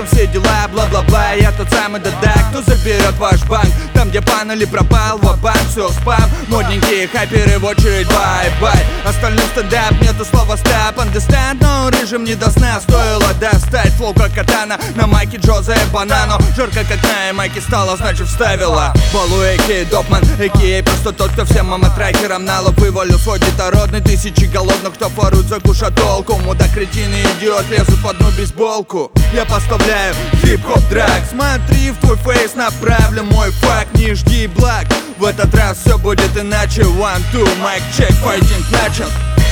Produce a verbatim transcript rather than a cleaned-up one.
там все дела, бла-бла-бла. Я тот самый дадак, кто заберет ваш банк. Там, где панели пропал, ва-банк, все спам. Модненькие хайперы в очередь, бай-бай. Остальным стендап, нету слова стап. Understand, но рыжим не до сна. Стоило достать флоу как катана. На майке Джозе Банано. Жарко как на майке стало, значит вставила. Балу а.к.а. Допман, а.к.а. просто тот, кто всем мама-трекерам на лоб вывалил свой детородный. Тысячи голодных, кто ворует за кушатолку. Мудак, кретин и идиот лезут в одну бейсболку. Я поставляю хип-хоп драк. Смотри в твой фейс, направлю мой факт. Не жди благ, в этот раз все будет иначе. One, two, mic check, файтинг начал.